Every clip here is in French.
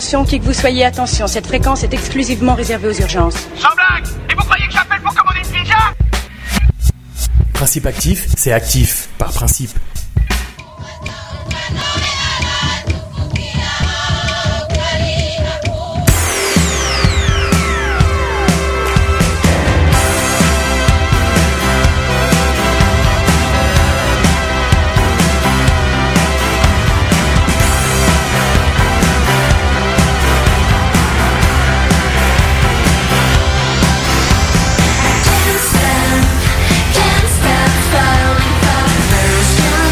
Attention, qui que vous soyez, attention, cette fréquence est exclusivement réservée aux urgences. Sans blague! Et vous croyez que j'appelle pour commander une pizza? Principe actif, c'est actif, par principe. Can't stop falling for the first time.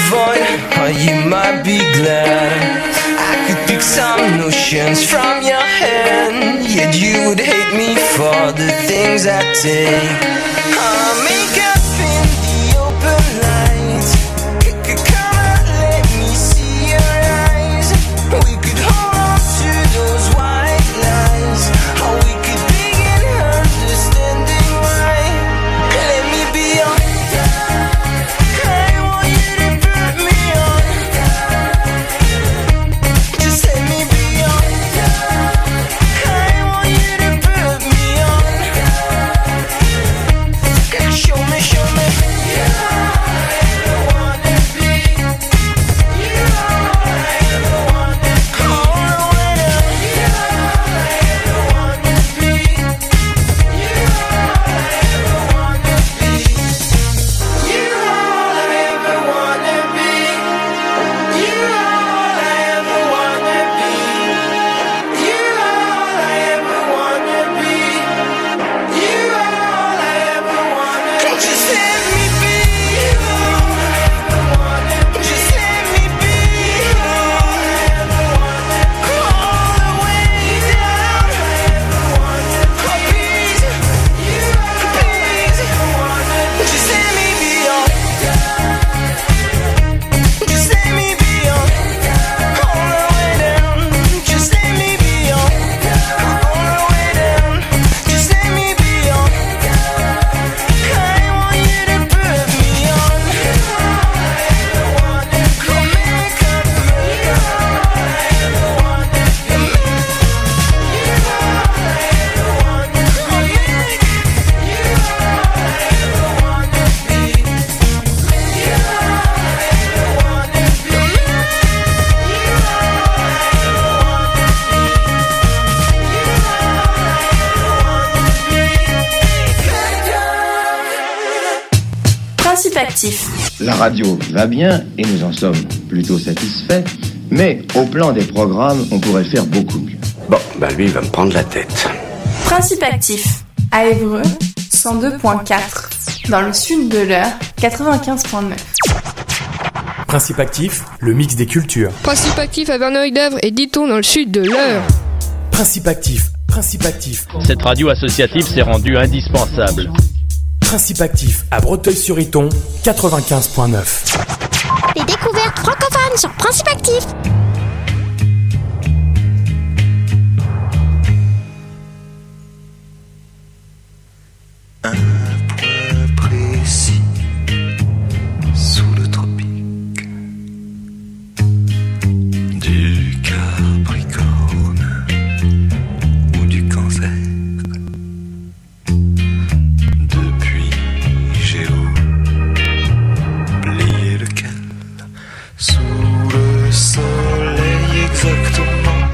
void, or you might be glad I could pick some notions from your hand. Yet you would hate me for the things I take. I'll make up in the open light. Come on, let me see your eyes. We could hold on to those white lies, or we could begin understanding why. Let me be your, I want you to put me on. Just let me be your, I want you to put me on. Show me, show me. You're all I ever wanna be. You're all I ever wanna be. All the way down. You're all I ever wanna be. You're all I ever wanna be. You're all I ever wanna be. You're all I ever wanna be. You're all I ever wanna be. You're all I ever wanna be. Just let me be. Just let me be. All the way down. Oh, please, please. Just let me be your. Just let me be your. All the way down. Just let me be your. All the way down. Just let me be your. I want you to put me on. Go make up Principe actif. La radio va bien et nous en sommes plutôt satisfaits, mais au plan des programmes, on pourrait faire beaucoup mieux. Bon, bah lui, il va me prendre la tête. Principe actif. À Évreux, 102.4. Dans le sud de l'Eure, 95.9. Principe actif, le mix des cultures. Principe actif à Verneuil-d'Avre et Diton dans le sud de l'Eure. Principe actif, principe actif. Cette radio associative s'est rendue indispensable. Principe actif à Breteuil-sur-Iton, 95.9. Les découvertes francophones sur Principe actif. Un point précis sous le tropique du Capricorne ou du Cancer. Depuis j'ai oublié lequel, sous le soleil exactement,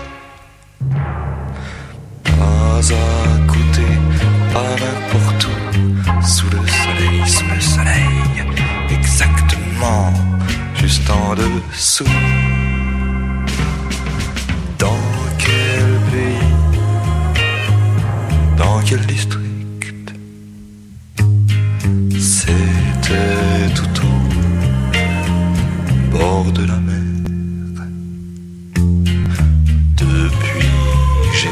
pas à côté, pas n'importe où. Sous le soleil, exactement, juste en dessous. Dans quel pays, dans quel district, c'était tout au bord de la mer. Depuis j'ai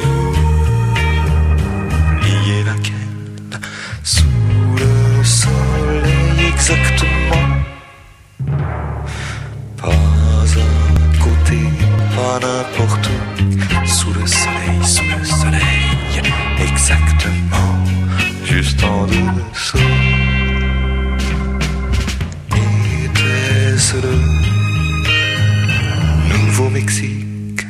oublié laquelle. Sous le soleil exactement, pas à côté, pas n'importe où. Sous le soleil, exactement, juste en dessous. Était-ce le Nouveau-Mexique,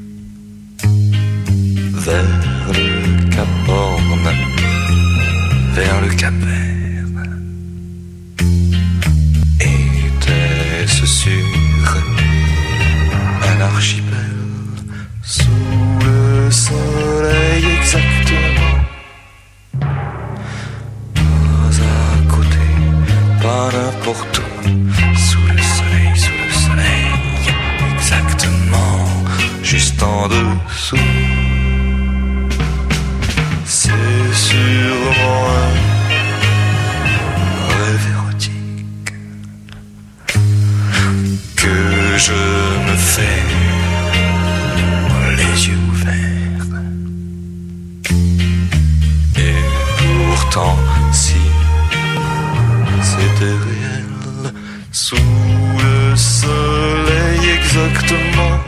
vers le Cap Horn, vers le Cap Vert? Était-ce sur un archipel, sous le soleil exactement, pas à côté, pas n'importe où. Sous le soleil, exactement, juste en dessous. C'est sûrement un rêve érotique était réel. Sous le soleil exactement.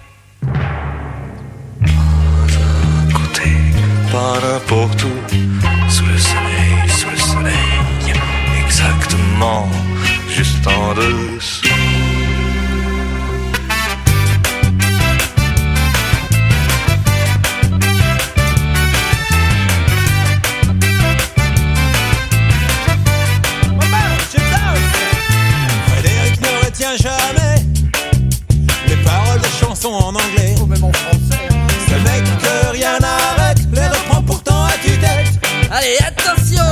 Pas à côté, pas n'importe où. Sous le soleil, exactement, juste en dessous. Frédéric ne retient jamais les paroles des chansons en anglais, ou même en français. Ce mec que rien n'arrête, les reprend pourtant à tue-tête. Allez, attention!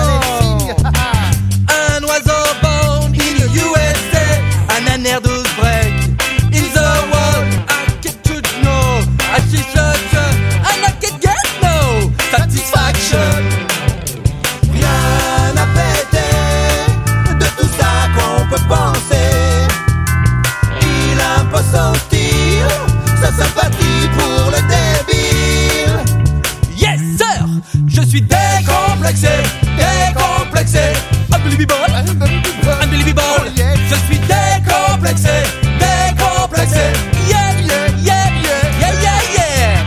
Un oiseau born in the USA, an air douce break in the world. I get to know, I see such and I can get no satisfaction. Rien à péter de tout ça qu'on peut penser. Il impose son style, sa sympathie pour le débile. Yes sir, je suis décomplexé, décomplexé. Unbelievable, unbelievable. Je suis décomplexé, décomplexé. Yeah, yeah, yeah, yeah, yeah, yeah, yeah.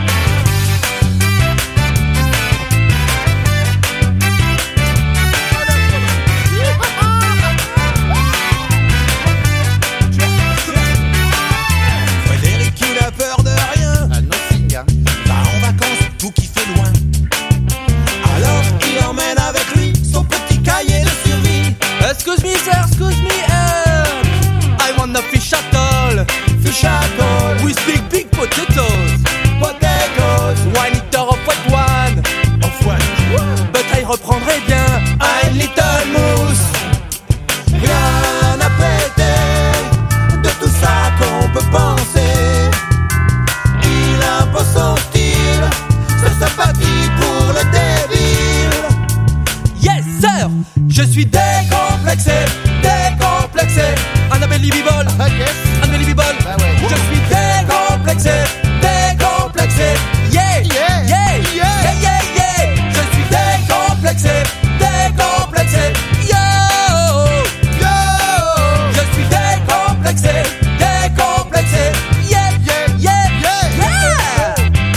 Frédéric, il a peur de rien. Va en vacances, tout qui fait loin. Alors il emmène avec lui son petit cahier de survie. Excuse me sir, excuse me, I want a fish atoll. Fish atoll. We speak big potatoes. Potatoes. 1 liter of white wine. Of what? But I reprendrai bien un little mousse. Rien à péter de tout ça qu'on peut penser. Il impose son style, sa sympathie pour le débile. Yes sir, je suis décomplexé, décomplexé. Unbelievable, unbelievable. Je suis décomplexé, décomplexé. Yeah, yeah, yeah, yeah, yeah, yeah. Je suis décomplexé, décomplexé. Yo, yo. Je suis décomplexé, décomplexé. Yeah, yeah, yeah, yeah,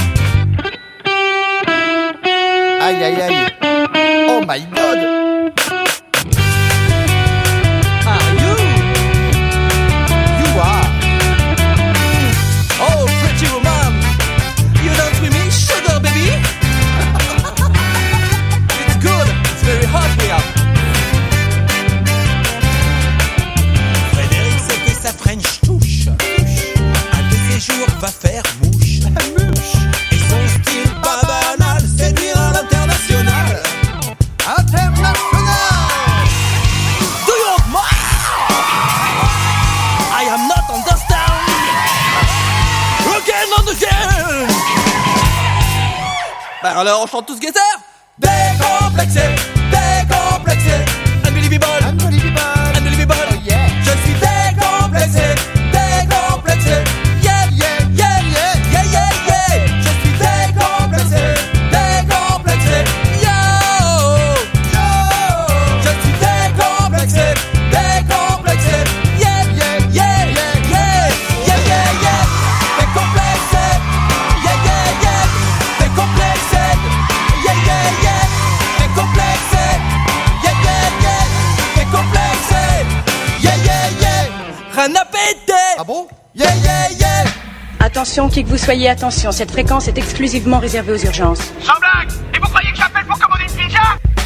yeah. Aïe aïe aïe. Oh my god. Are you? You are. Oh, pretty woman. You dance with me, sugar baby. It's good. It's very hot here. Frédéric sait que sa French touche. Un de ces jours va faire mouche. Et son style pas banal, séduire à l'international. International. Do you want more? I am not understand. Again and again. Bah alors on chante tous guetteur. Décomplexé, décomplexé. Unbelievable, unbelievable, unbelievable. Oh yeah. Je suis décomplexé, décomplexé. Yeah, yeah, yeah, yeah, yeah, yeah, yeah. Je suis décomplexé, décomplexé. Yo, yo. Je suis décomplexé, décomplexé. Yeah, yeah, yeah, yeah, yeah, yeah, yeah, yeah. Décomplexé, yeah, yeah, yeah. Décomplexé, yeah, yeah, yeah. Décomplexé, yeah, yeah, yeah. Décomplexé, yeah, yeah, yeah. Rien à péter. Ah bon? Yeah, yeah, yeah. Attention, qui que vous soyez, attention, cette fréquence est exclusivement réservée aux urgences. Sans blague. Et vous croyez que j'appelle pour commander une pizza?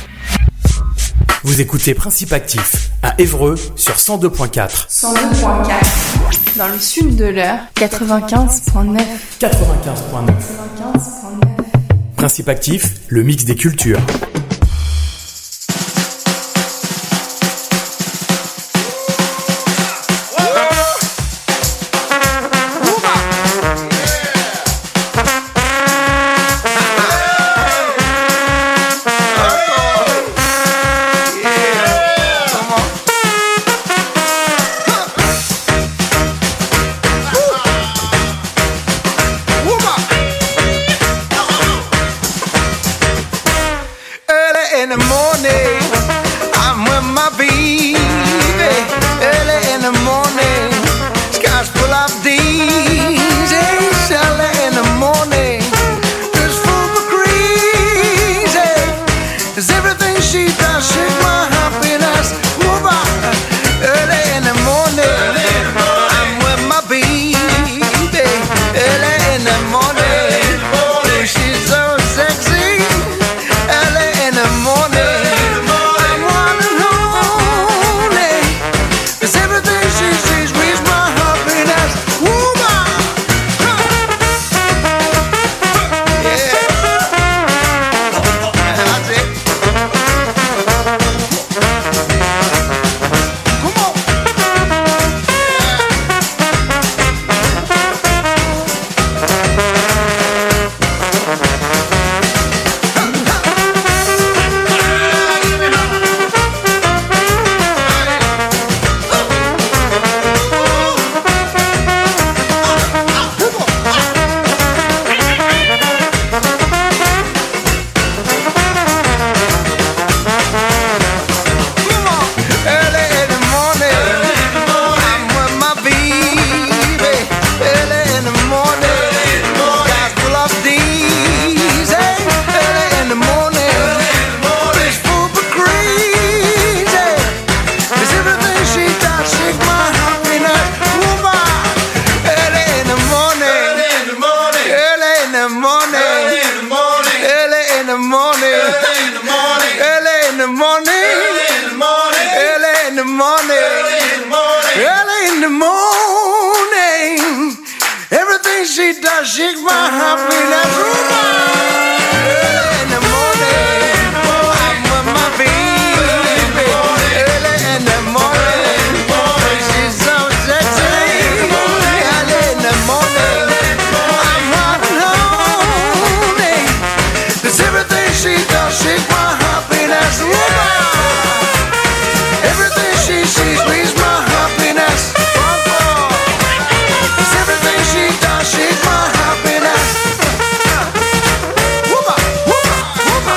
Vous écoutez Principe Actif à Évreux sur 102.4. 102.4. Dans le sud de l'Eure, 95.9. 95.9. 95.9. Principe Actif, le mix des cultures. morning, everything she does shakes my happiness. Early in the morning, I'm with my baby. Early in the morning, she's so sexy. Early in the morning, I'm all alone. Cause everything she does shakes my happiness. Everything she sees brings my happiness. Cause everything she does shakes my happiness. Whoop-a, whoop-a, whoop-a.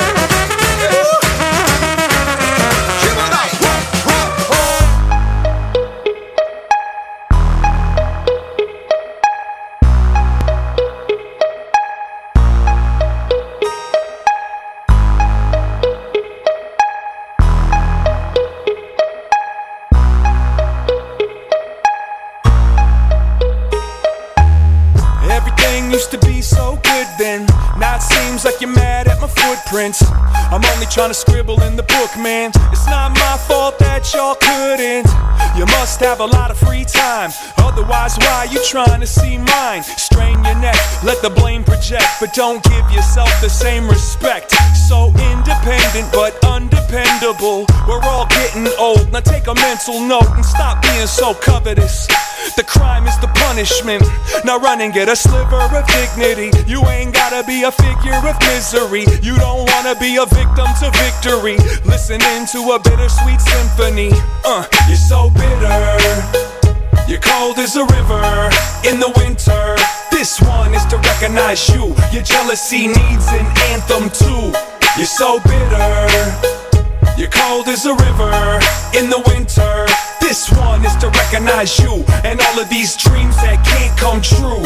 Everything used to be so good then. Now it seems like you're mad at my footprints. I'm only trying to scribble in the book, man. It's not my fault that y'all couldn't. You must have a lot of free time. Otherwise, why you trying to see mine? Strain your neck, let the blame project, but don't give yourself the same respect. So independent but undependable. We're all getting old. Now take a mental note and stop being so covetous. The crime is the punishment. Now run and get a sliver of dignity. You ain't gotta be a figure of misery. You don't wanna be a victim to victory. Listening to a bittersweet symphony. You're so bitter. You're cold as a river in the winter. This one is to recognize you. Your jealousy needs an anthem too. You're so bitter. You're cold as a river in the winter. This one is to recognize you and all of these dreams that can't come true.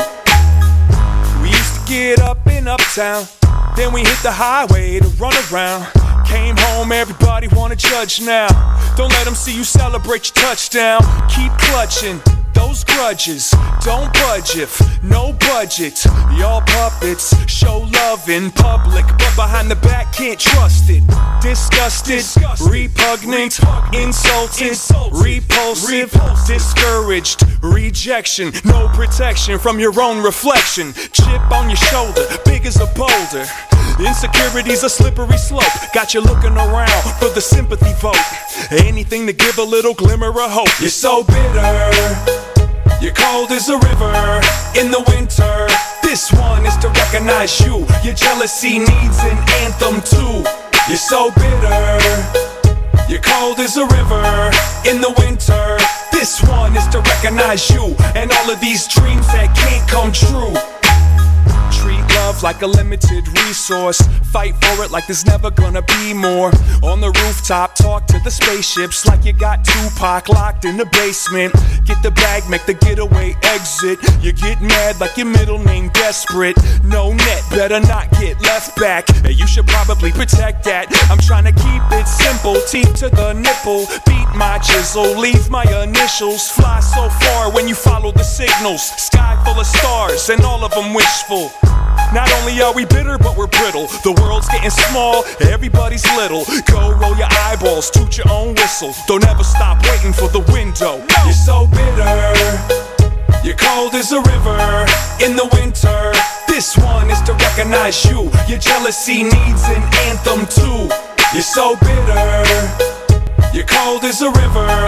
We used to get up in Uptown, then we hit the highway to run around. Came home, everybody wanna judge now. Don't let them see you celebrate your touchdown. Keep clutching those grudges. Don't budge if no budget. Y'all puppets show love in public, but behind the back can't trust it. Disgusted, repugnant, insulted, repulsive, discouraged, rejection, no protection from your own reflection. Chip on your shoulder, big as a boulder. Insecurity's a slippery slope. Got you looking around for the sympathy vote. Anything to give a little glimmer of hope. You're so bitter. You're cold as a river in the winter. This one is to recognize you. Your jealousy needs an anthem too. You're so bitter. You're cold as a river in the winter. This one is to recognize you and all of these dreams that can't come true. Treat love like a limited resource. Fight for it like there's never gonna be more. On the rooftop, talk to the spaceships like you got Tupac locked in the basement. Get the bag, make the getaway exit. You get mad like your middle name desperate. No net, better not get left back. Hey, you should probably protect that. I'm trying to keep it simple, teeth to the nipple. Beat my chisel, leave my initials. Fly so far when you follow the signals. Sky full of stars and all of them wishful. Not only are we bitter, but we're brittle. The world's getting small, everybody's little. Go roll your eyeballs, toot your own whistle. Don't ever stop waiting for the window. You're so bitter. You're cold as a river in the winter. This one is to recognize you. Your jealousy needs an anthem too. You're so bitter. You're cold as a river.